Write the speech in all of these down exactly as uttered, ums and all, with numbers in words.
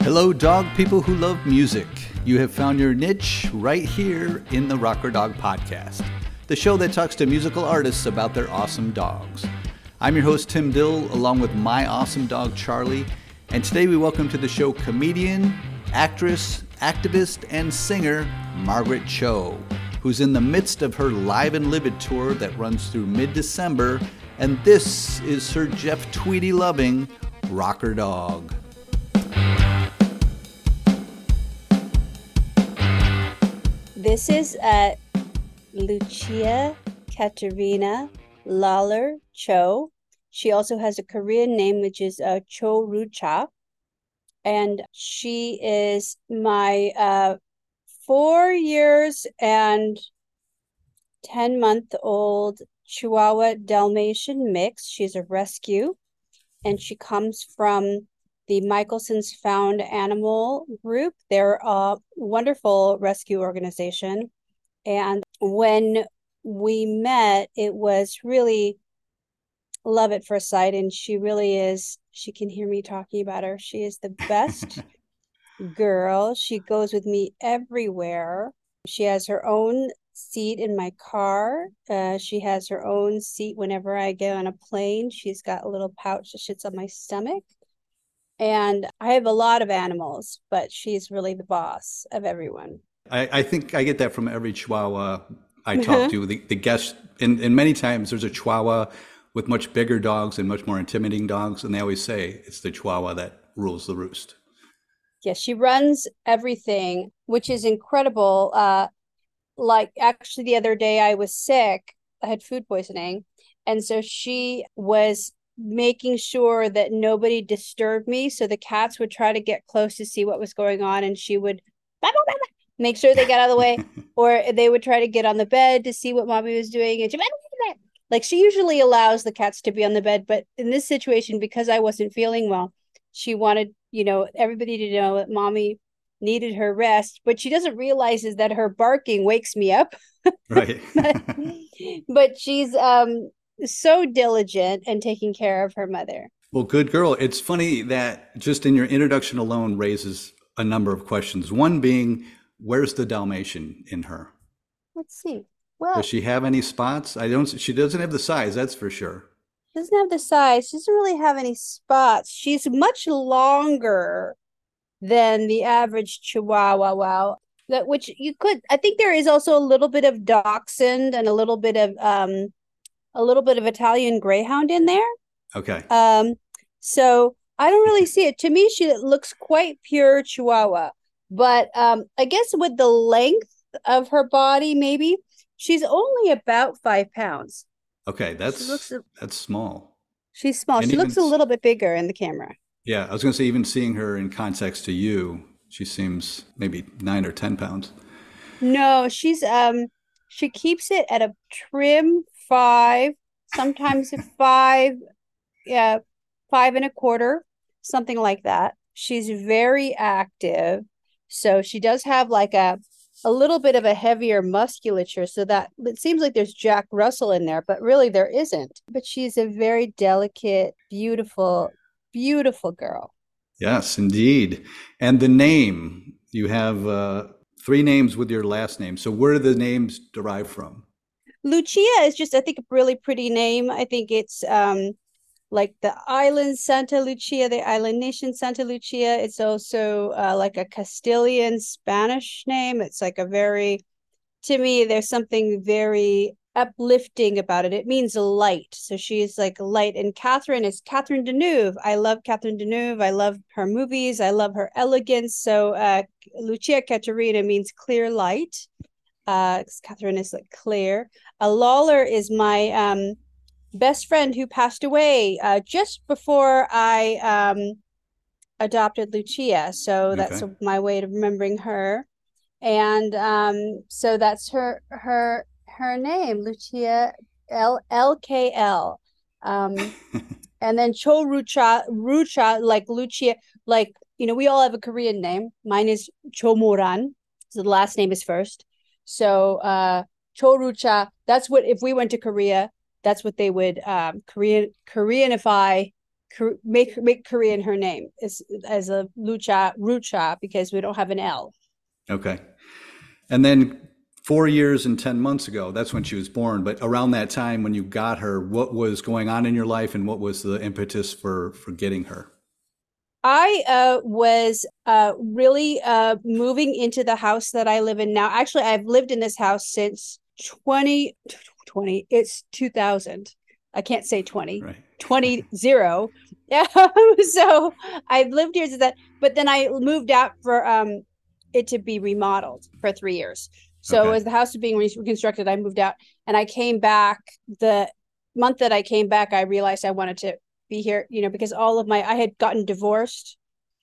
Hello, dog people who love music. You have found your niche right here in the Rocker Dog Podcast, the show that talks to musical artists about their awesome dogs. I'm your host, Tim Dill, along with my awesome dog, Charlie, and today we welcome to the show comedian, actress, activist, and singer, Margaret Cho, who's in the midst of her Live and Livid tour that runs through mid-December, and this is her Jeff Tweedy-loving Rocker Dog. This is uh, Lucia Katerina Lawler Cho. She also has a Korean name, which is uh, Cho Rucha. And she is my uh, four years and ten month old Chihuahua Dalmatian mix. She's a rescue, and she comes from the Michelson's Found Animal Group. They're a wonderful rescue organization. And when we met, it was really love at first sight. And she really is, she can hear me talking about her. She is the best girl. She goes with me everywhere. She has her own seat in my car. Uh, she has her own seat whenever I get on a plane. She's got a little pouch that sits on my stomach. And I have a lot of animals, but she's really the boss of everyone. I, I think I get that from every Chihuahua I talk to. The, the guests, and, and many times there's a Chihuahua with much bigger dogs and much more intimidating dogs, and they always say it's the Chihuahua that rules the roost. Yes, she runs everything, which is incredible. Uh, like actually the other day I was sick. I had food poisoning. And so she was making sure that nobody disturbed me. So the cats would try to get close to see what was going on, and she would make sure they got out of the way, or they would try to get on the bed to see what mommy was doing. And she, like, she usually allows the cats to be on the bed, but in this situation, because I wasn't feeling well, she wanted, you know, everybody to know that mommy needed her rest, but she doesn't realize is that her barking wakes me up. Right. but, but she's um so diligent and taking care of her mother. Well, good girl. It's funny that just in your introduction alone raises a number of questions. One being, where's the Dalmatian in her? Let's see. Well, does she have any spots? I don't. She doesn't have the size, that's for sure. She doesn't have the size. She doesn't really have any spots. She's much longer than the average Chihuahua. Wow. That which you could. I think there is also a little bit of Dachshund and a little bit of um. a little bit of Italian Greyhound in there. Okay. Um, so I don't really see it. To me, she looks quite pure Chihuahua. But um, I guess with the length of her body, maybe she's only about five pounds. Okay, that's looks, that's small. She's small. And she looks a little bit bigger in the camera. Yeah, I was going to say, even seeing her in context to you, she seems maybe nine or ten pounds. No, she's um, she keeps it at a trim five, sometimes five, yeah, five and a quarter, something like that. She's very active. So she does have like a, a little bit of a heavier musculature. So that it seems like there's Jack Russell in there, but really there isn't. But she's a very delicate, beautiful, beautiful girl. Yes, indeed. And the name, you have uh, three names with your last name. So where do the names derive from? Lucia is just, I think, a really pretty name. I think it's um, like the island Santa Lucia, the island nation Santa Lucia. It's also uh, like a Castilian Spanish name. It's like a very, to me, there's something very uplifting about it. It means light. So she's like light. And Catherine is Catherine Deneuve. I love Catherine Deneuve. I love her movies. I love her elegance. So uh, Lucia Caterina means clear light. Uh, Catherine is like clear. A Lawler is my um, best friend who passed away uh, just before I um, adopted Lucia. So that's okay. My way of remembering her. And um, so that's her her her name, Lucia L L K L. Um, and then Cho Rucha, Rucha, like Lucia, like, you know, we all have a Korean name. Mine is Cho Moran. So the last name is first. So uh, Cho Rucha, that's what, if we went to Korea, that's what they would um, Korean Koreanify make make Korean her name as as a Lucha Rucha because we don't have an L. Okay. And then four years and ten months ago, that's when she was born. But around that time when you got her, what was going on in your life and what was the impetus for for getting her? I uh, was uh, really uh, moving into the house that I live in now. Actually, I've lived in this house since twenty twenty. It's two thousand. I can't say twenty. Right. twenty zero. Yeah. So I've lived here since that. But then I moved out for um, it to be remodeled for three years. So okay. As the house was being reconstructed, I moved out and I came back. The month that I came back, I realized I wanted to be here, you know, because all of my, I had gotten divorced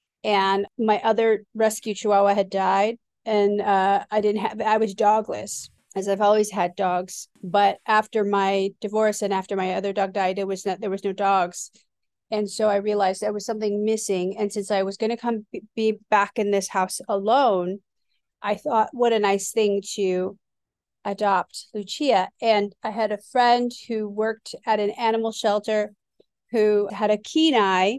and my other rescue Chihuahua had died and uh, I didn't have, I was dogless as I've always had dogs. But after my divorce and after my other dog died, there was not, there was no dogs. And so I realized there was something missing. And since I was going to come be back in this house alone, I thought, what a nice thing to adopt Lucia. And I had a friend who worked at an animal shelter who had a Kenai,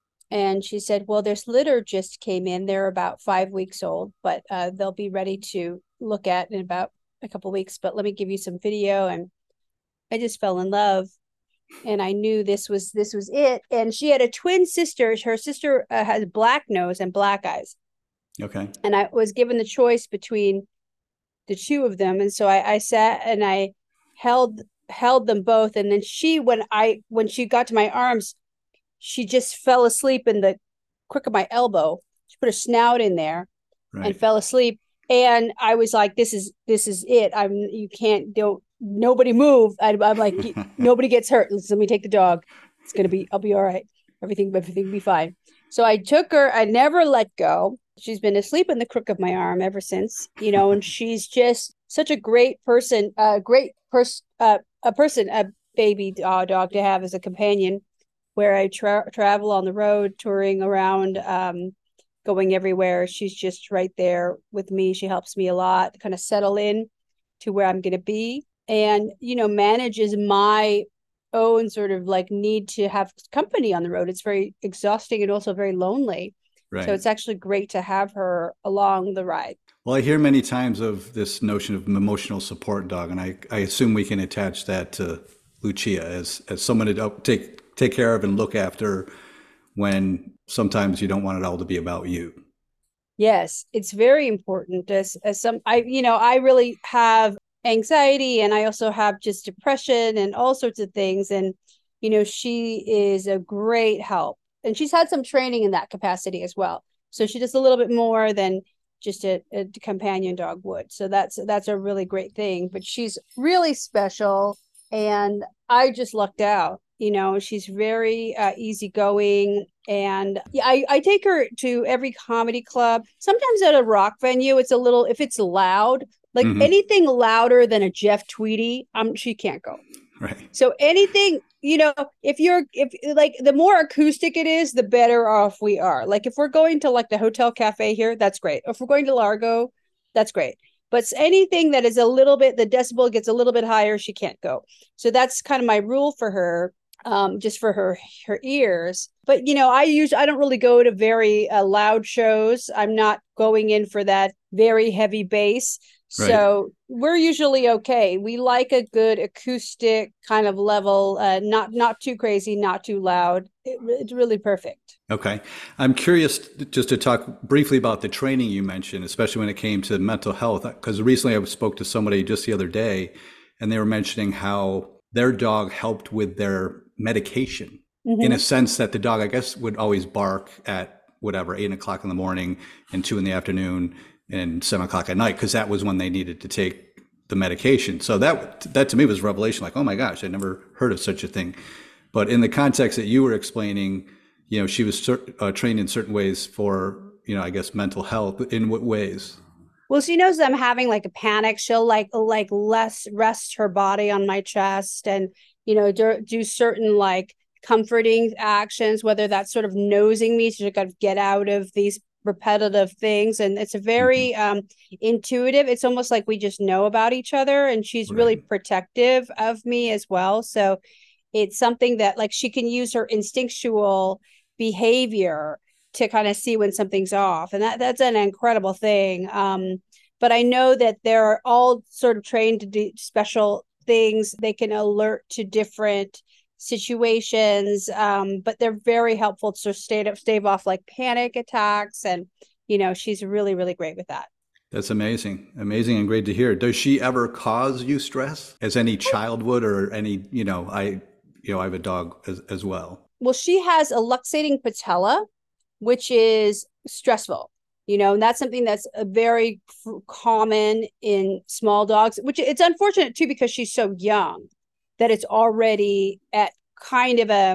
and she said, well, this litter just came in. They're about five weeks old, but uh, they'll be ready to look at in about a couple of weeks. But let me give you some video. And I just fell in love. And I knew this was this was it. And she had a twin sister. Her sister uh, has black nose and black eyes. Okay. And I was given the choice between the two of them. And so I, I sat and I held held them both. And then she, when I, when she got to my arms, she just fell asleep in the crook of my elbow. She put her snout in there right. and fell asleep. And I was like, this is, this is it. I'm, you can't, don't, nobody move. I, I'm like, nobody gets hurt. Let me take the dog. It's going to be, I'll be all right. Everything, everything will be fine. So I took her, I never let go. She's been asleep in the crook of my arm ever since, you know, and she's just such a great person, a uh, great person, uh, a person, a baby uh, dog to have as a companion, where I tra- travel on the road, touring around, um, going everywhere. She's just right there with me. She helps me a lot, kind of settle in to where I'm going to be, and, you know, manages my own sort of like need to have company on the road. It's very exhausting and also very lonely. Right. So it's actually great to have her along the ride. Well, I hear many times of this notion of emotional support dog, and I, I assume we can attach that to Lucia as as someone to take take care of and look after when sometimes you don't want it all to be about you. Yes, it's very important. As as some, I you know, I really have anxiety, and I also have just depression and all sorts of things. And you know, she is a great help, and she's had some training in that capacity as well. So she does a little bit more than just a, a companion dog would. So that's that's a really great thing. But she's really special, and I just lucked out. You know, she's very uh, easygoing, and yeah, I, I take her to every comedy club. Sometimes at a rock venue, it's a little, if it's loud, like mm-hmm. anything louder than a Jeff Tweedy, um, she can't go. Right. So anything, you know, if you're, if like the more acoustic it is, the better off we are. Like if we're going to like the Hotel Cafe here, that's great. If we're going to Largo, that's great. But anything that is a little bit, the decibel gets a little bit higher, she can't go. So that's kind of my rule for her, um, just for her her ears. But, you know, I use, I don't really go to very uh, loud shows. I'm not going in for that very heavy bass. Right. So we're usually okay. We like a good acoustic kind of level, uh, not not too crazy, not too loud. It, it's really perfect. Okay. I'm curious just to talk briefly about the training you mentioned, especially when it came to mental health, because recently I spoke to somebody just the other day, and they were mentioning how their dog helped with their medication mm-hmm. in a sense that the dog, I guess, would always bark at whatever, eight o'clock in the morning and two in the afternoon and seven o'clock at night, because that was when they needed to take the medication. So that that to me was revelation, like, oh my gosh, I never heard of such a thing. But in the context that you were explaining, you know, she was uh, trained in certain ways for, you know, I guess mental health. In what ways? Well, she knows I'm having like a panic. She'll like like less rest her body on my chest, and, you know, do, do certain like comforting actions, whether that's sort of nosing me to kind of get out of these repetitive things. And it's a very mm-hmm. um intuitive, it's almost like we just know about each other, and she's right. really protective of me as well. So it's something that like she can use her instinctual behavior to kind of see when something's off. And that that's an incredible thing. Um, but I know that they're all sort of trained to do special things. They can alert to different situations, um, but they're very helpful to stave, stave off like panic attacks. And, you know, she's really, really great with that. That's amazing. Amazing and great to hear. Does she ever cause you stress as any child would, or any, you know, I, you know, I have a dog as, as well. Well, she has a luxating patella, which is stressful, you know, and that's something that's a very f- common in small dogs, which it's unfortunate too, because she's so young that it's already at kind of a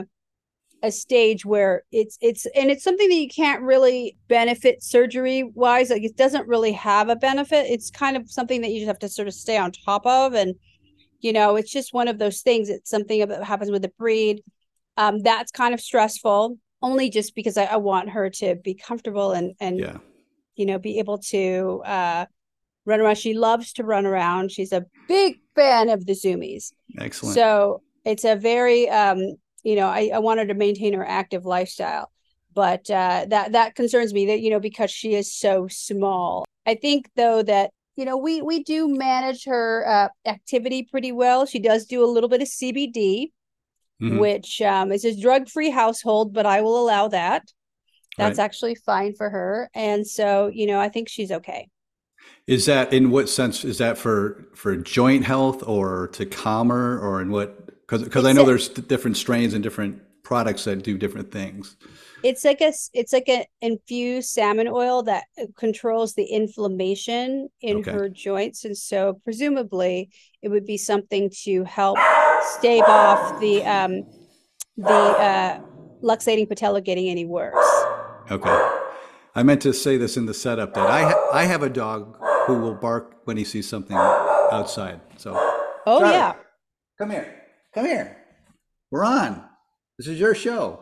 a stage where it's it's and it's something that you can't really benefit surgery wise. Like it doesn't really have a benefit. It's kind of something that you just have to sort of stay on top of. And, you know, it's just one of those things. It's something that happens with the breed. Um, that's kind of stressful, only just because I, I want her to be comfortable and, and, yeah. you know, be able to uh, run around. She loves to run around. She's a big fan of the Zoomies. Excellent. So it's a very, um, you know, I, I want her to maintain her active lifestyle, but uh, that that concerns me that, you know, because she is so small. I think, though, that, you know, we we do manage her uh, activity pretty well. She does do a little bit of C B D, mm-hmm. which um, is a drug-free household, but I will allow that. That's right. Actually fine for her. And so, you know, I think she's okay. Is that, in what sense, is that for, for joint health or to calm her, or in what? Because because I know a, there's different strains and different products that do different things. It's like a it's like an infused salmon oil that controls the inflammation in okay. her joints, and so presumably it would be something to help stave off the um, the uh, luxating patella getting any worse. Okay, I meant to say this in the setup that I ha- I have a dog who will bark when he sees something outside. So oh Charlie, yeah, come here. Come here. We're on. This is your show.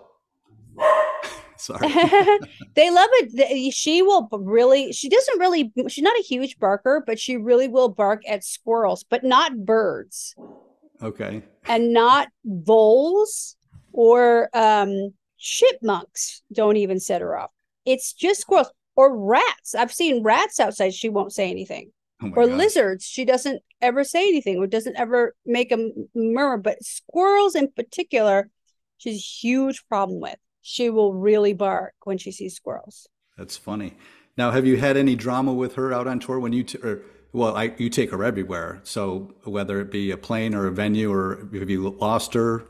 Sorry. They love it. She will really, she doesn't really, she's not a huge barker, but she really will bark at squirrels, but not birds. Okay. And not voles or um, chipmunks don't even set her off. It's just squirrels or rats. I've seen rats outside. She won't say anything. Oh or God. Lizards, she doesn't ever say anything or doesn't ever make a murmur. But squirrels in particular, she's a huge problem with. She will really bark when she sees squirrels. That's funny. Now, have you had any drama with her out on tour when you, t- or well, I, you take her everywhere. So whether it be a plane or a venue, or have you lost her?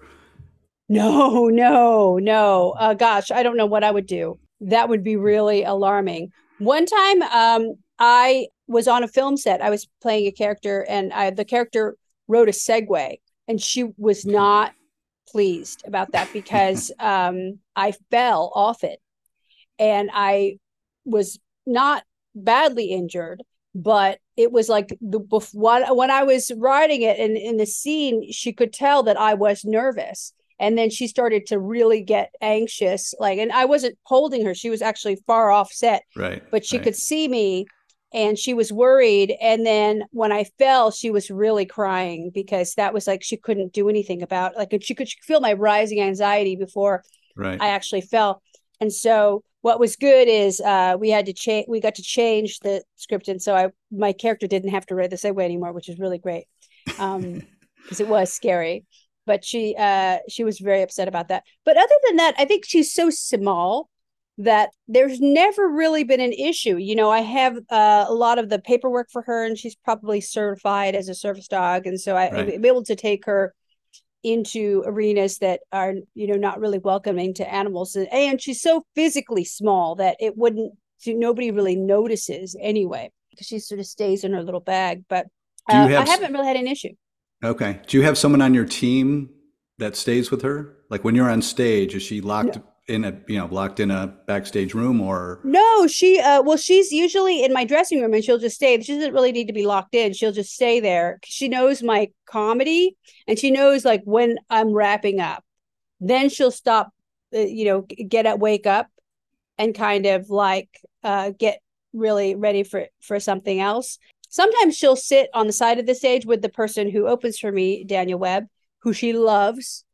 No, no, no. Uh, gosh, I don't know what I would do. That would be really alarming. One time, um, I was on a film set. I was playing a character, and I, the character rode a Segway, and she was not pleased about that because um, I fell off it, and I was not badly injured, but it was like the when, when I was riding it, and in the scene, she could tell that I was nervous. And then she started to really get anxious, like, and I wasn't holding her. She was actually far off set, right? But she right. could see me, and she was worried. And then when I fell, she was really crying because that was like she couldn't do anything about. Like she could feel my rising anxiety before right. I actually fell. And so what was good is uh, we had to change. We got to change the script, and so I my character didn't have to ride the Segway anymore, which is really great because um, it was scary. But she uh, she was very upset about that. But other than that, I think she's so small that there's never really been an issue. You know, I have uh, a lot of the paperwork for her, and she's probably certified as a service dog. And so I, right. I'm able to take her into arenas that are, you know, not really welcoming to animals. And, and she's so physically small that it wouldn't, nobody really notices anyway, because she sort of stays in her little bag. But uh, have... I haven't really had an issue. Okay. Do you have someone on your team that stays with her? Like when you're on stage, is she locked no. in a, you know, locked in a backstage room or? No, she, uh, well, she's usually in my dressing room and she'll just stay. She doesn't really need to be locked in. She'll just stay there. She knows my comedy and she knows like when I'm wrapping up, then she'll stop, uh, you know, get up, wake up and kind of like uh, get really ready for, for something else. Sometimes she'll sit on the side of the stage with the person who opens for me, Daniel Webb, who she loves.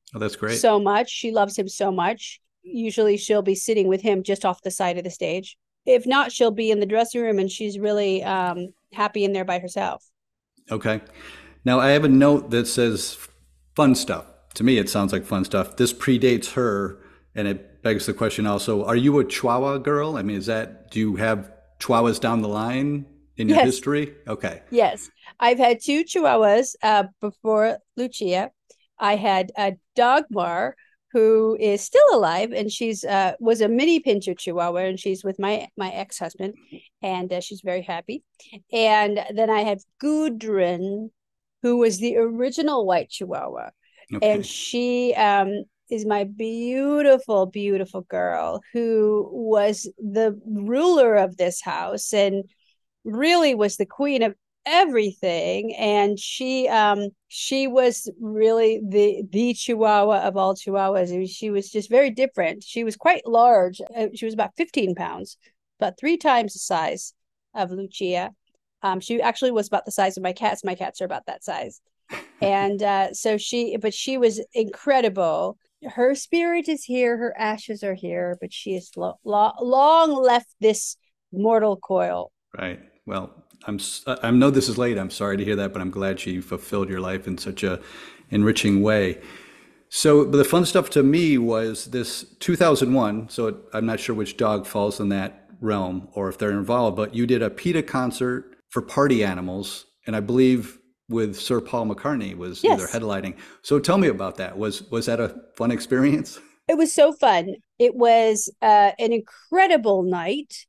Oh, that's great. So much. She loves him so much. Usually she'll be sitting with him just off the side of the stage. If not, she'll be in the dressing room and she's really um, happy in there by herself. Okay. Now I have a note that says fun stuff. To me, it sounds like fun stuff. This predates her, and it begs the question also, are you a Chihuahua girl? I mean, is that, do you have Chihuahuas down the line in your Yes. history? Okay. Yes. I've had two Chihuahuas uh, before Lucia. I had a Dagmar, who is still alive, and she's uh, was a mini Pinscher Chihuahua, and she's with my my ex husband, and uh, she's very happy. And then I had Gudrun, who was the original white Chihuahua, Okay. and she um, is my beautiful, beautiful girl who was the ruler of this house and really was the queen of everything. And she um she was really the the Chihuahua of all Chihuahuas. I mean, she was just very different. She was quite large. Uh, she was about fifteen pounds, about three times the size of Lucia. Um, she actually was about the size of my cats. My cats are about that size. And uh, so she, but she was incredible. Her spirit is here. Her ashes are here, but she has lo- lo- long left this mortal coil. Right. Well, I'm I know this is late. I'm sorry to hear that, but I'm glad she fulfilled your life in such a enriching way. So, but the fun stuff to me was this two thousand one. So it, I'm not sure which dog falls in that realm or if they're involved, but you did a PETA concert for Party Animals, and I believe with Sir Paul McCartney was Yes. either headlining. So tell me about that. Was was that a fun experience? It was so fun. It was uh, an incredible night.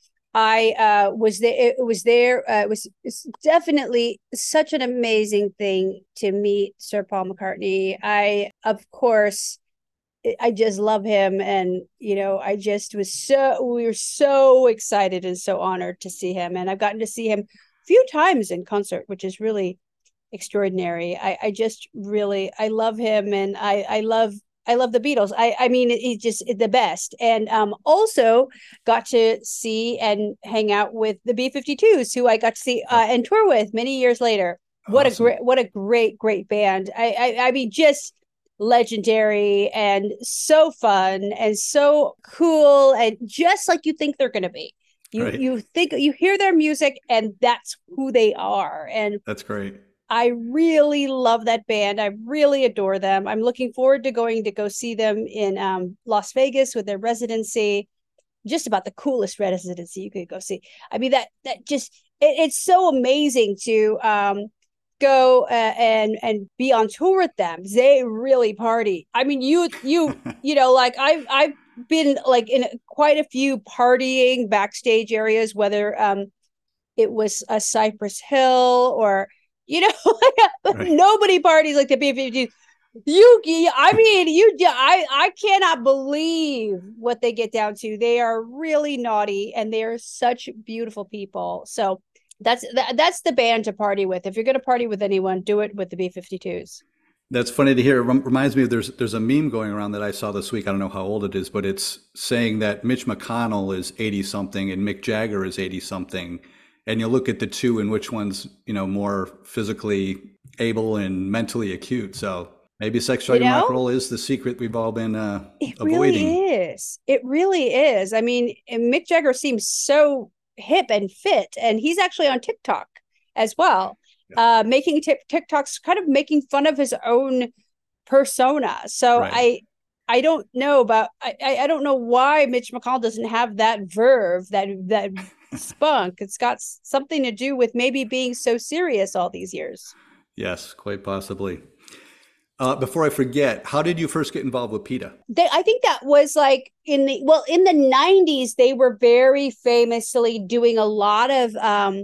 I uh, was there. It was there. Uh, it was it's definitely such an amazing thing to meet Sir Paul McCartney. I, of course, I just love him, and you know, I just was so we were so excited and so honored to see him. And I've gotten to see him a few times in concert, which is really extraordinary. I, I just really I love him, and I I love I love the Beatles. I I mean, he's just the best. And um, also got to see and hang out with the B fifty-twos, who I got to see uh, and tour with many years later. What Awesome. a great what a great great band. I I, I mean, just legendary and so fun and so cool and just like you think they're going to be. You Right. you think you hear their music and that's who they are. And That's great. I really love that band. I really adore them. I'm looking forward to going to go see them in um, Las Vegas with their residency. Just about the coolest residency you could go see. I mean, that that just it, it's so amazing to um, go uh, and and be on tour with them. They really party. I mean, you you you know, like I've I've been like in quite a few partying backstage areas, whether um, it was a Cypress Hill or you know, Right. nobody parties like the B fifty-two. You, I mean, you, I, I cannot believe what they get down to. They are really naughty, and they are such beautiful people. So that's that, that's the band to party with. If you're going to party with anyone, do it with the B fifty-twos. That's funny to hear. It rem- reminds me of there's there's a meme going around that I saw this week. I don't know how old it is, but it's saying that Mitch McConnell is eighty something and Mick Jagger is eighty something. And you look at the two and which one's, you know, more physically able and mentally acute. So maybe sex, drug, You and rock know? and roll is the secret we've all been uh, It avoiding. really is. It really is. I mean, and Mick Jagger seems so hip and fit, and he's actually on TikTok as well, uh, making t- TikToks, kind of making fun of his own persona. So Right. I, I don't know about. I, I don't know why Mitch McConnell doesn't have that verve, that that spunk. It's got something to do with maybe being so serious all these years. Yes, quite possibly. Uh, before I forget, how did you first get involved with PETA? They, I think that was like in the well in the nineties. They were very famously doing a lot of um,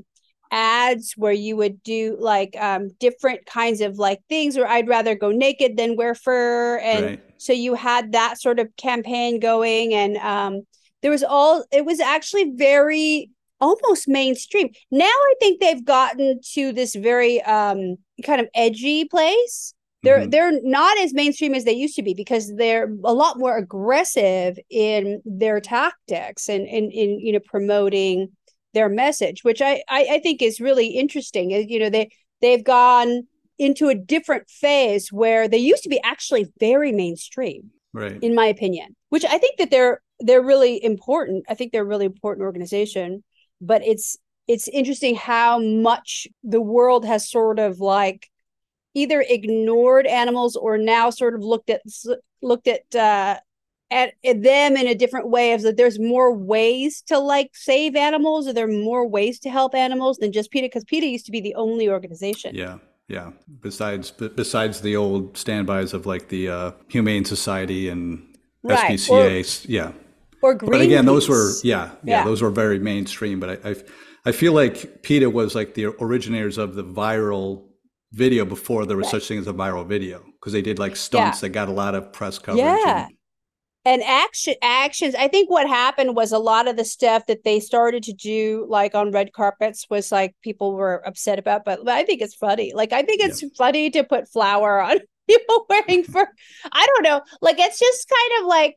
ads where you would do like um, different kinds of like things. Where I'd rather go naked than wear fur, and Right. so you had that sort of campaign going, and um, there was all. It was actually very almost mainstream. Now I think they've gotten to this very um, kind of edgy place. They're Mhm. they're not as mainstream as they used to be because they're a lot more aggressive in their tactics and in, in you know promoting their message, which I, I I think is really interesting. You know, they they've gone into a different phase where they used to be actually very mainstream, right? In my opinion, which I think that they're they're really important. I think they're a really important organization, but it's it's interesting how much the world has sort of like either ignored animals or now sort of looked at looked at uh, at, at them in a different way, of that there's more ways to like save animals, or there are more ways to help animals than just PETA, because PETA used to be the only organization. Yeah. Yeah. Besides, besides the old standbys of like the uh, Humane Society and right. S P C A. Or, yeah. Or Greenpeace. But again, those were, yeah, yeah, yeah. those were very mainstream. But I, I, I feel like PETA was like the originators of the viral video before there was right. such thing as a viral video, because they did like stunts yeah. that got a lot of press coverage. Yeah. And, And action actions. I think what happened was a lot of the stuff that they started to do, like on red carpets, was like people were upset about. But I think it's funny. Like I think it's yeah. funny to put flour on people wearing fur. I don't know. Like it's just kind of like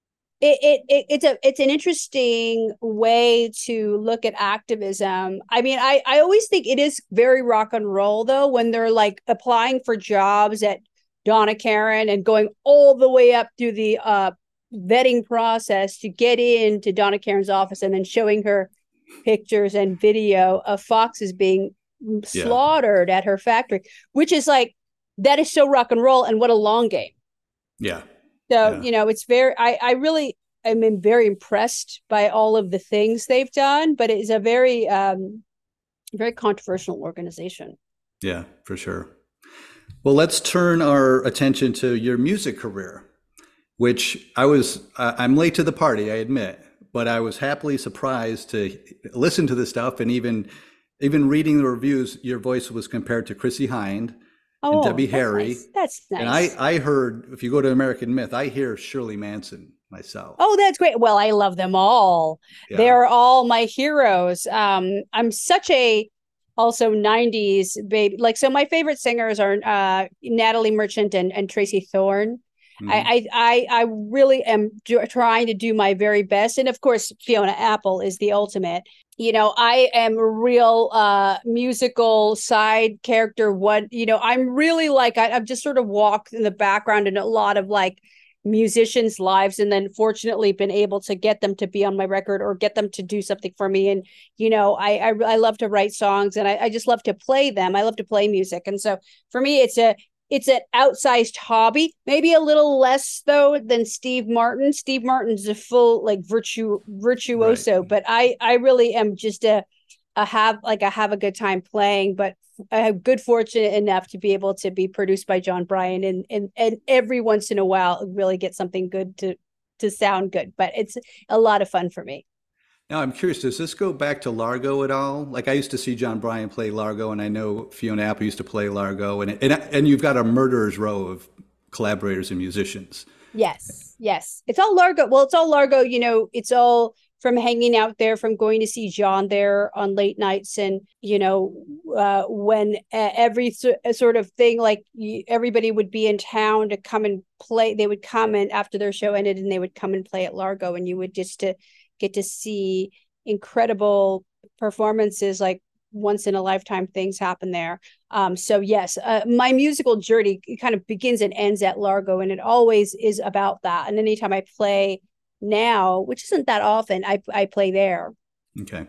it, it. It it's a it's an interesting way to look at activism. I mean, I I always think it is very rock and roll though when they're like applying for jobs at Donna Karan and going all the way up through the uh. vetting process to get into Donna Karan's office and then showing her pictures and video of foxes being yeah. slaughtered at her factory, which is like, that is so rock and roll, and what a long game. Yeah. So, yeah. you know, it's very, I, I really am very impressed by all of the things they've done, but it is a very, um, very controversial organization. Yeah, for sure. Well, let's turn our attention to your music career, which I was, uh, I'm late to the party, I admit, but I was happily surprised to listen to this stuff, and even, even reading the reviews, your voice was compared to Chrissie Hynde oh, and Debbie that's Harry. Nice. That's nice. And I, I heard, if you go to American Myth, I hear Shirley Manson myself. Oh, that's great. Well, I love them all. Yeah. They're all my heroes. Um, I'm such a, also nineties baby. Like, so my favorite singers are uh, Natalie Merchant and, and Tracy Thorn. Mm-hmm. I, I I really am do, trying to do my very best. And of course, Fiona Apple is the ultimate. You know, I am a real uh, musical side character. What, you know, I'm really like, I, I've just sort of walked in the background in a lot of like musicians' lives, and then fortunately been able to get them to be on my record or get them to do something for me. And, you know, I I, I love to write songs, and I, I just love to play them. I love to play music. And so for me, it's a It's an outsized hobby, maybe a little less though than Steve Martin. Steve Martin's a full like virtu virtuoso, right. But I I really am just a a have like I have a good time playing. But I have good fortune enough to be able to be produced by John Bryan, and and and every once in a while really get something good to to sound good. But it's a lot of fun for me. Now, I'm curious, does this go back to Largo at all? Like, I used to see John Bryan play Largo, and I know Fiona Apple used to play Largo, and and, and you've got a murderer's row of collaborators and musicians. Yes, yes. It's all Largo. Well, it's all Largo, you know, it's all from hanging out there, from going to see John there on late nights, and, you know, uh, when uh, every so, sort of thing, like you, everybody would be in town to come and play. They would come in after their show ended, and they would come and play at Largo, and you would just to get to see incredible performances, like once in a lifetime things happen there. Um, so yes, uh, my musical journey kind of begins and ends at Largo, and it always is about that. And anytime I play now, which isn't that often, I, I play there. Okay.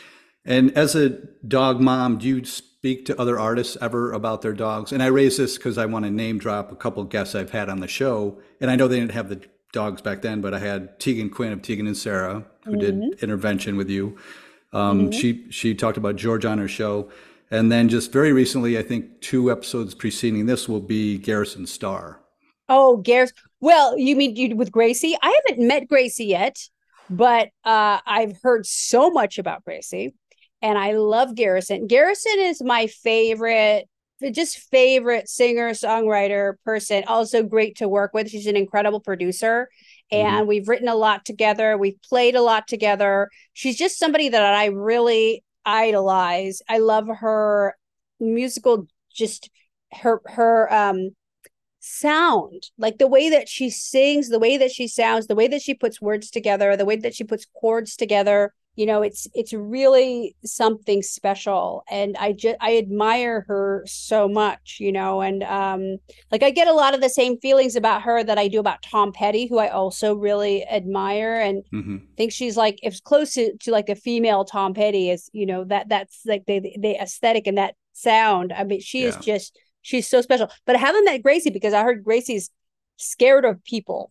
And as a dog mom, do you speak to other artists ever about their dogs? And I raise this because I want to name drop a couple of guests I've had on the show, and I know they didn't have the dogs back then, but I had Tegan Quinn of Tegan and Sarah, who mm-hmm. did Intervention with you. Um, mm-hmm. She she talked about George on her show. And then just very recently, I think two episodes preceding this will be Garrison Starr. Oh, Garrison. Well, you mean you with Gracie? I haven't met Gracie yet, but uh, I've heard so much about Gracie, and I love Garrison. Garrison is my favorite just favorite singer, songwriter, person. Also great to work with. She's an incredible producer, and mm-hmm. we've written a lot together. We've played a lot together. She's just somebody that I really idolize. I love her musical, just her, her, um, sound, like the way that she sings, the way that she sounds, the way that she puts words together, the way that she puts chords together. you know, it's it's really something special, and I just I admire her so much, you know, and um like I get a lot of the same feelings about her that I do about Tom Petty, who I also really admire and Hmm. think she's like it's close to, to like a female Tom Petty is, you know, that that's like the the aesthetic and that sound. I mean, she is Yeah. just she's so special. But I haven't met Gracie because I heard Gracie's scared of people.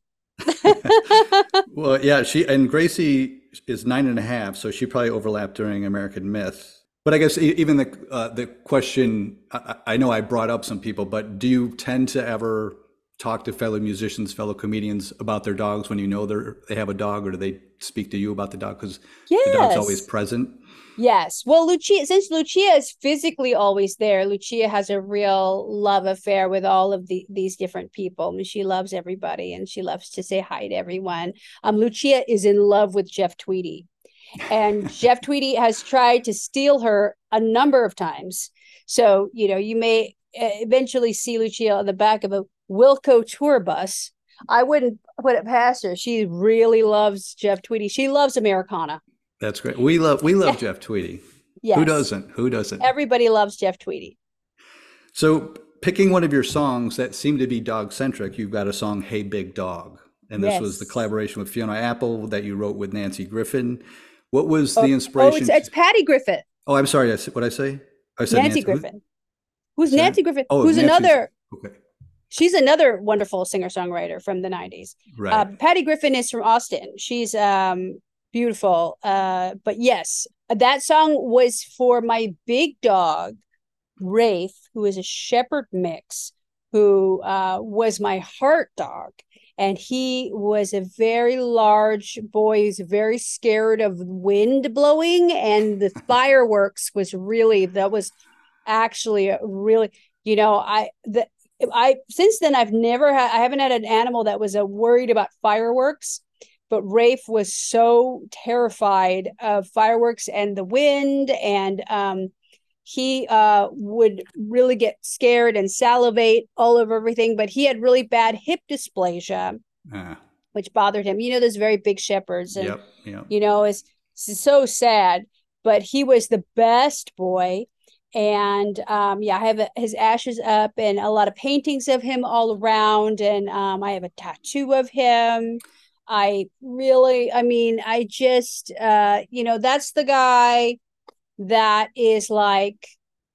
Well, yeah, she and Gracie is nine and a half, so she probably overlapped during American Myth. But I guess e- even the uh, the question, I, I know I brought up some people, but do you tend to ever talk to fellow musicians, fellow comedians about their dogs when you know they're they have a dog, or do they speak to you about the dog because the dog's always Yes. present? Yes. Well, Lucia, since Lucia is physically always there, Lucia has a real love affair with all of the these different people. I mean, she loves everybody and she loves to say hi to everyone. Um, Lucia is in love with Jeff Tweedy, and Jeff Tweedy has tried to steal her a number of times. So, you know, you may uh, eventually see Lucia on the back of a Wilco tour bus. I wouldn't put it past her. She really loves Jeff Tweedy. She loves Americana. That's great. We love we love Jeff Tweedy. Who Yes. doesn't? Who doesn't? Everybody loves Jeff Tweedy. So, picking one of your songs that seem to be dog centric, you've got a song, Hey Big Dog. And this was the Yes. collaboration with Fiona Apple that you wrote with Nancy Griffin. What was Oh, the oh, it's inspiration? it's To, Patty Griffin, oh, I'm sorry. What did I say? I said Nancy Nancy. Who, Griffin. Who's what's that? Nancy Griffin? Oh, Who's Nancy's. another? Okay. She's another wonderful singer songwriter from the nineties. Uh, Right. Patty Griffin is from Austin. She's um beautiful. Uh, but yes, that song was for my big dog Rafe, who is a shepherd mix, who uh, was my heart dog. And he was a very large boy. He's very scared of wind blowing, and the fireworks was really that was actually a really, you know, I the I since then I've never had I haven't had an animal that was a worried about fireworks, but Rafe was so terrified of fireworks and the wind, and um he uh, would really get scared and salivate all over everything. But he had really bad hip dysplasia, Ah, which bothered him. You know, those very big shepherds, and yep. Yep. you know, it's, it's so sad. But he was the best boy. And um, yeah, I have his ashes up and a lot of paintings of him all around. And um, I have a tattoo of him. I really, I mean, I just, uh, you know, that's the guy that is like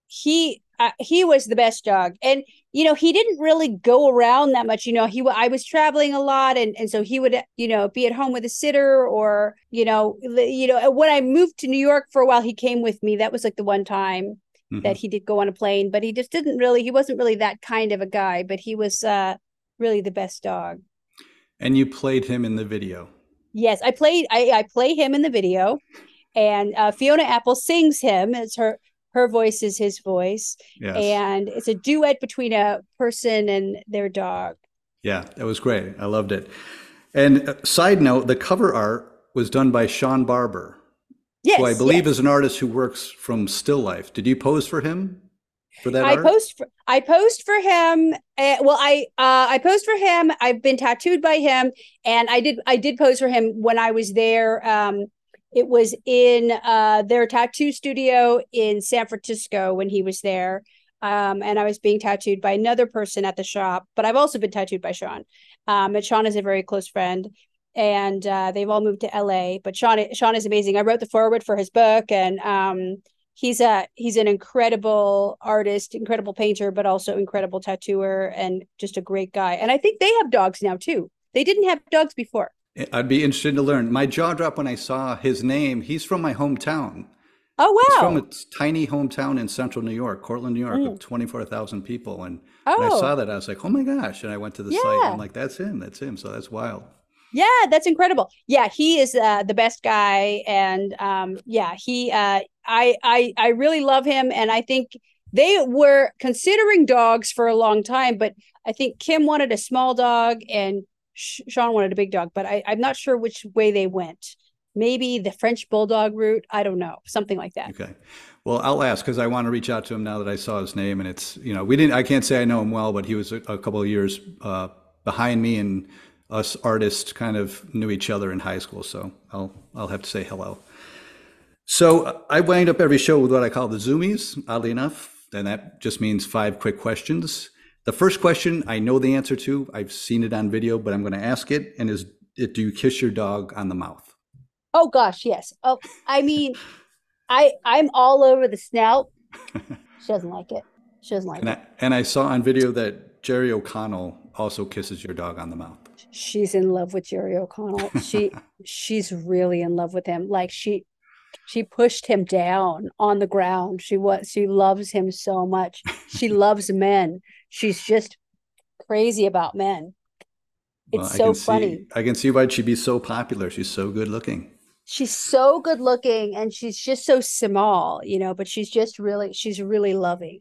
he uh, he was the best dog. And you know, he didn't really go around that much. You know, he I was traveling a lot, and and so he would, you know, be at home with a sitter, or you know, you know, when I moved to New York for a while, he came with me. That was like the one time Hmm. that he did go on a plane, but he just didn't really he wasn't really that kind of a guy, but he was uh really the best dog. And you played him in the video. Yes, I played I I play him in the video, and uh, Fiona Apple sings him. It's her her voice is his voice, Yes. and it's a duet between a person and their dog. Yeah, that was great. I loved it. And uh, side note, the cover art was done by Sean Barber, who I Yes, believe is yes. an artist who works from Still Life. Did you pose for him for that I art? post for I post for him. Uh, well, I uh, I post for him. I've been tattooed by him, and I did I did pose for him when I was there. Um, it was in uh, their tattoo studio in San Francisco when he was there. Um, and I was being tattooed by another person at the shop, but I've also been tattooed by Sean. Um, and Sean is a very close friend, and uh, they've all moved to L A. But Sean, Sean is amazing. I wrote the foreword for his book, and um, he's a he's an incredible artist, incredible painter, but also incredible tattooer, and just a great guy. And I think they have dogs now too. They didn't have dogs before. I'd be interested to learn. My jaw dropped when I saw his name. He's from my hometown. Oh He's from a wow! tiny hometown in central New York, Cortland, New York, Mm. of twenty-four thousand people. And when I saw Oh that, I was like, oh my gosh. And I went to the site and I'm yeah, like, that's him. That's him. So that's wild. yeah, that's incredible. Yeah, he is uh, the best guy, and um, yeah, he uh, I I I really love him, and I think they were considering dogs for a long time, but I think Kim wanted a small dog and Sh- Sean wanted a big dog, but I, I'm not sure which way they went. Maybe the French bulldog route. I don't know, something like that. Okay. Well, I'll ask because I want to reach out to him now that I saw his name. And it's, you know, we didn't, I can't say I know him well, but he was a, a couple of years uh, behind me, and us artists kind of knew each other in high school. So I'll, I'll have to say hello. So uh, I wind up every show with what I call the Zoomies, oddly enough. And that just means five quick questions. The first question I know the answer to. I've seen it on video, but I'm going to ask it. And is it, do you kiss your dog on the mouth? Oh gosh, yes. Oh, I mean, I I'm all over the snout. She doesn't like it. She doesn't like And it. I, and I saw on video that Jerry O'Connell also kisses your dog on the mouth. She's in love with Jerry O'Connell. She she's really in love with him. Like she she pushed him down on the ground. She was she loves him so much. She loves men. She's just crazy about men. Well, It's I so can funny. see I can see why she'd be so popular. She's so good looking. She's so good looking and she's just so small, you know, but she's just really she's really loving.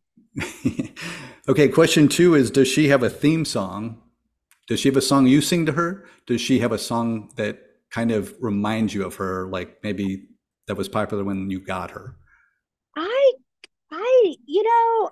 Okay, question two is, does she have a theme song? Does she have a song you sing to her? Does she have a song that kind of reminds you of her, like maybe that was popular when you got her? I I you know,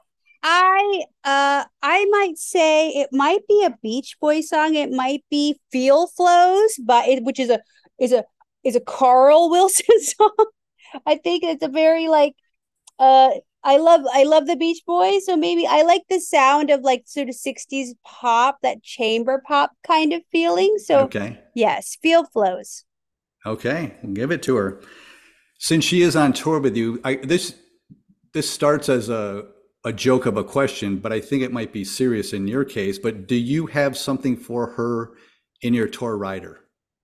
I uh I might say it might be a Beach Boy song. It might be Feel Flows, but it which is a is a is a Carl Wilson song. I think it's a very like uh I love I love the Beach Boys, so maybe I like the sound of like sort of sixties pop, that chamber pop kind of feeling. So Okay. yes, Feel Flows. Okay, give it to her. Since she is on tour with you, I, this this starts as a a joke of a question, but I think it might be serious in your case. But do you have something for her in your tour rider?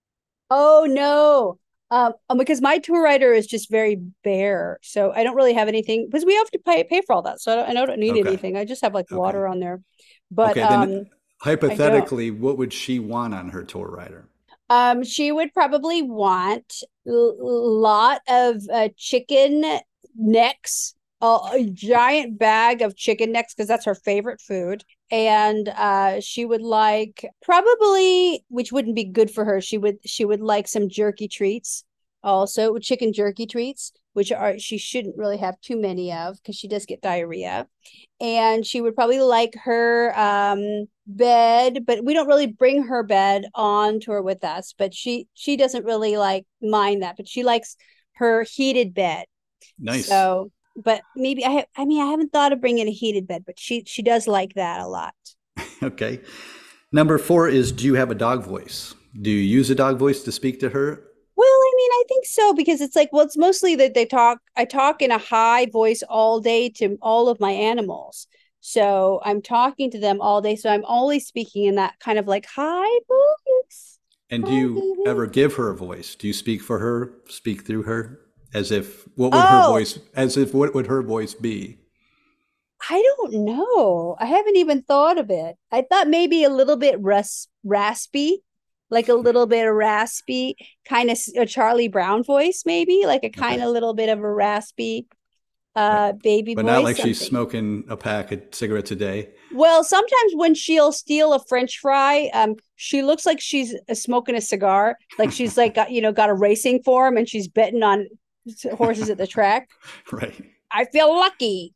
Oh no. Um, um, because my tour rider is just very bare, so I don't really have anything because we have to pay pay for all that. So I don't, I don't need Okay. anything. I just have like Okay. water on there, but Okay. Then um, I don't. hypothetically, what would she want on her tour rider? Um, she would probably want a lot of uh, chicken necks, a, a giant bag of chicken necks because that's her favorite food. And uh, she would like probably, which wouldn't be good for her. She would she would like some jerky treats, also chicken jerky treats, which are she shouldn't really have too many of because she does get diarrhea. And she would probably like her um bed, but we don't really bring her bed on tour with us, but she she doesn't really like mind that, but she likes her heated bed. Nice. So but maybe i have I mean, I haven't thought of bringing a heated bed, but she she does like that a lot. Okay. Number four is, do you have a dog voice? Do you use a dog voice to speak to her? Well, I mean, I think so because it's like, well, it's mostly that they talk, I talk in a high voice all day to all of my animals. So I'm talking to them all day. So I'm always speaking in that kind of like high voice. And do Hi, you baby. ever give her a voice? Do you speak for her, speak through her? As if, what would her Oh, voice, as if, what would her voice be? I don't know. I haven't even thought of it. I thought maybe a little bit ras- raspy, like a little bit of raspy, kind of a Charlie Brown voice, maybe like a kind Okay. of little bit of a raspy But, uh baby but not voice, like she's something. smoking a pack of cigarettes a day. Well, sometimes when she'll steal a French fry, um, she looks like she's uh, smoking a cigar, like she's like got you know got a racing form and she's betting on horses at the track. Right. I feel lucky.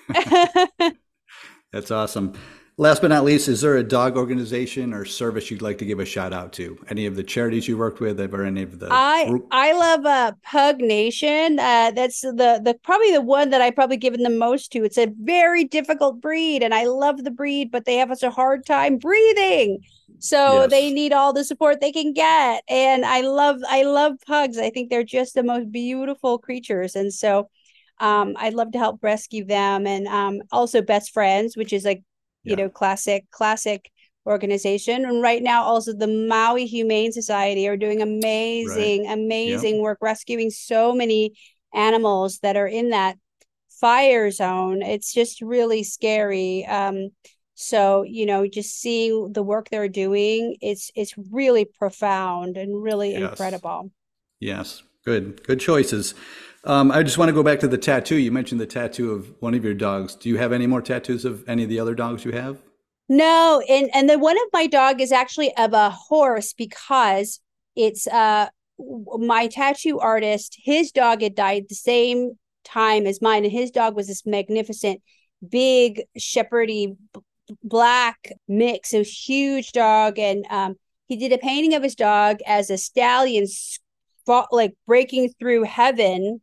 That's awesome. Last but not least, is there a dog organization or service you'd like to give a shout out to? Any of the charities you worked with, or any of the I group? I love uh Pug Nation. Uh that's the the probably the one that I probably given the most to. It's a very difficult breed and I love the breed, but they have such a hard time breathing. So they Yes. need all the support they can get. And I love I love pugs. I think they're just the most beautiful creatures. And so um I'd love to help rescue them and um also Best Friends, which is like, you Yeah. know, classic classic organization. And right now, also the Maui Humane Society are doing Right. amazing, Yep. amazing work rescuing so many animals that are in that fire zone. It's just really scary. Um, so you know, just seeing the work they're doing, it's it's really profound and really Yes. incredible. Yes. Good. Good choices. Um, I just want to go back to the tattoo. You mentioned the tattoo of one of your dogs. Do you have any more tattoos of any of the other dogs you have? No, and and the one of my dog is actually of a horse because it's uh my tattoo artist, his dog had died the same time as mine, and his dog was this magnificent, big shepherdy black mix, a huge dog, and um he did a painting of his dog as a stallion fought, like breaking through heaven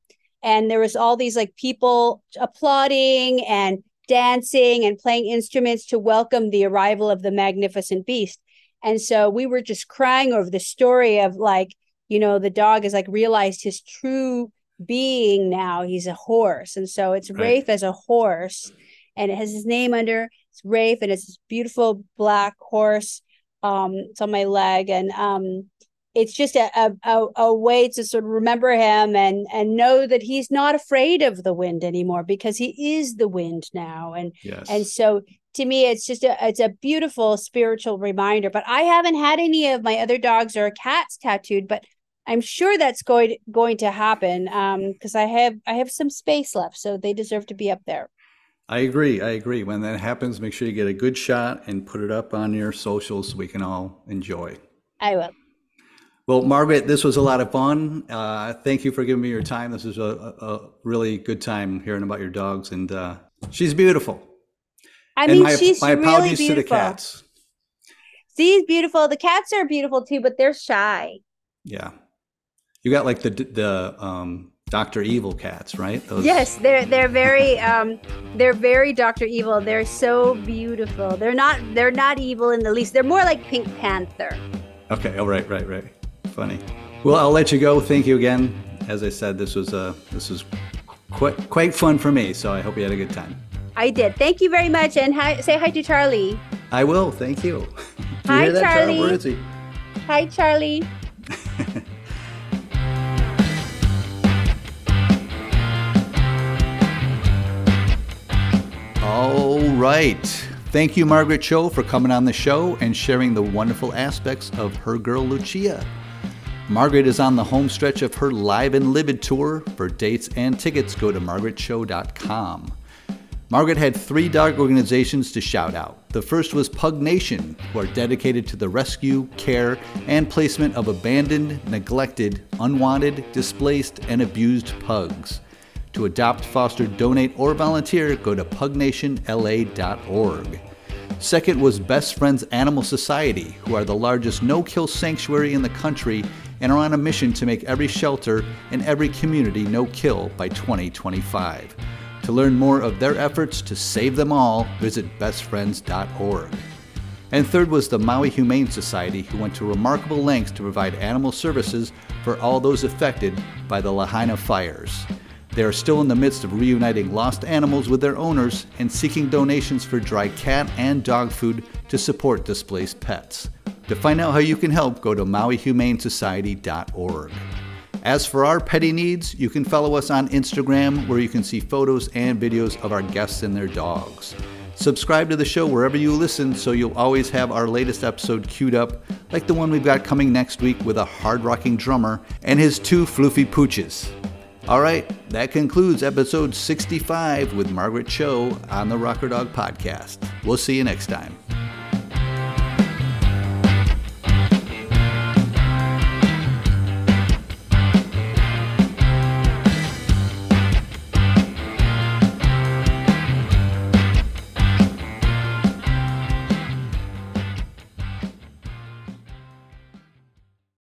and there was all these like people applauding and dancing and playing instruments to welcome the arrival of the magnificent beast. And so we were just crying over the story of like, you know, the dog has like realized his true being now. He's a horse. And so it's right. Rafe as a horse, and it has his name under. It's Rafe, and it's this beautiful black horse. Um, it's on my leg, and um, it's just a, a a way to sort of remember him and and know that he's not afraid of the wind anymore, because he is the wind now. And yes. and so to me, it's just a it's a beautiful spiritual reminder. But I haven't had any of my other dogs or cats tattooed, but I'm sure that's going going to happen um, because I have I have some space left, so they deserve to be up there. I agree. I agree. When that happens, make sure you get a good shot and put it up on your socials so we can all enjoy. I will. Well, Margaret, this was a lot of fun. Uh, thank you for giving me your time. This was a, a really good time hearing about your dogs, and uh, she's beautiful. I mean, my, she's my apologies really beautiful. to the cats. She's beautiful. The cats are beautiful too, but they're shy. Yeah, you got like the the um, Doctor Evil cats, right? Those... Yes, they're they're very um, they're very Doctor Evil. They're so beautiful. They're not they're not evil in the least. They're more like Pink Panther. Okay. Oh, right, right, right. Funny. Well, I'll let you go. Thank you again. As I said, this was uh, this was quite quite fun for me. So I hope you had a good time. I did. Thank you very much, and hi, say hi to Charlie. I will. Thank you. you hi, hear that, Charlie. Where is he? Hi, Charlie. All right. Thank you, Margaret Cho, for coming on the show and sharing the wonderful aspects of Her Girl Lucia. Margaret is on the home stretch of her Live and Livid tour. For dates and tickets, go to margaret cho dot com. Margaret had three dog organizations to shout out. The first was Pug Nation, who are dedicated to the rescue, care, and placement of abandoned, neglected, unwanted, displaced, and abused pugs. To adopt, foster, donate, or volunteer, go to pug nation l a dot org. Second was Best Friends Animal Society, who are the largest no-kill sanctuary in the country and are on a mission to make every shelter and every community no-kill by twenty twenty-five. To learn more of their efforts to save them all, visit best friends dot org. And third was the Maui Humane Society, who went to remarkable lengths to provide animal services for all those affected by the Lahaina fires. They are still in the midst of reuniting lost animals with their owners and seeking donations for dry cat and dog food to support displaced pets. To find out how you can help, go to maui humane society dot org. As for our petty needs, you can follow us on Instagram, where you can see photos and videos of our guests and their dogs. Subscribe to the show wherever you listen so you'll always have our latest episode queued up, like the one we've got coming next week with a hard-rocking drummer and his two floofy pooches. All right, that concludes episode sixty-five with Margaret Cho on the Rocker Dog Podcast. We'll see you next time.